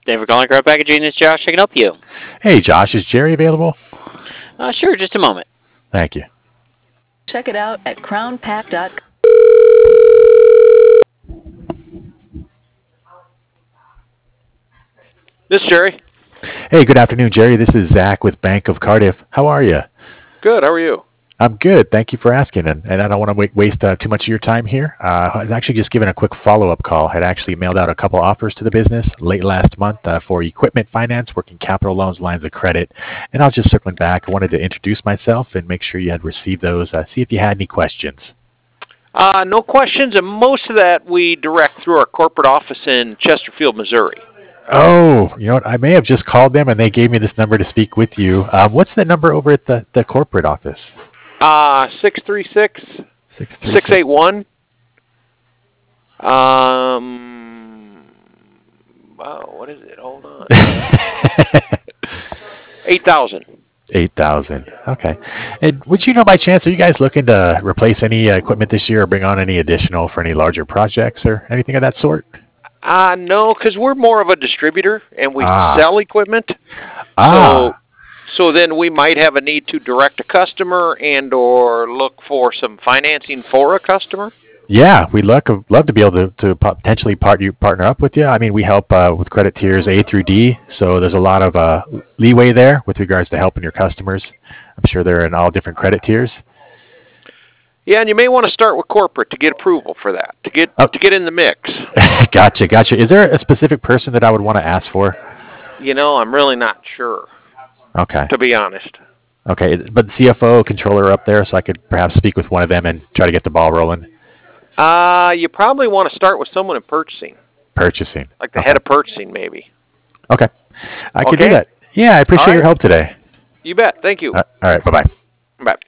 Thank you for calling Crowd Packaging. This is Josh. I can help you. Hey, Josh, is Jerry available? Sure, just a moment. Thank you. Check it out at crownpack.com. This is Jerry. Hey, good afternoon, Jerry. This is Zach with Bank of Cardiff. How are you? Good. How are you? I'm good. Thank you for asking. And I don't want to waste too much of your time here. I was actually just giving a quick follow-up call. Had actually mailed out a couple offers to the business late last month for equipment finance, working capital loans, lines of credit. And I was just circling back. I wanted to introduce myself and make sure you had received those. See if you had any questions. No questions, and most of that we direct through our corporate office in Chesterfield, Missouri. Oh, you know what? I may have just called them and they gave me this number to speak with you. What's the number over at the corporate office? 636 681. What is it? Hold on. 8,000. 8,000. Okay. And would you know by chance, are you guys looking to replace any equipment this year or bring on any additional for any larger projects or anything of that sort? No, because we're more of a distributor and we Ah. sell equipment. So then we might have a need to direct a customer and or look for some financing for a customer. Yeah, we'd love to be able to potentially partner up with you. I mean, we help with credit tiers A through D, so there's a lot of leeway there with regards to helping your customers. I'm sure they're in all different credit tiers. Yeah, and you may want to start with corporate to get approval for that, to get in the mix. Gotcha. Is there a specific person that I would want to ask for? I'm really not sure. Okay. To be honest. Okay, but the CFO, controller are up there, so I could perhaps speak with one of them and try to get the ball rolling. You probably want to start with someone in purchasing. Purchasing. Like the head of purchasing, maybe. Okay. I could do that. Yeah, I appreciate your help today. You bet. Thank you. All right, bye-bye. Bye.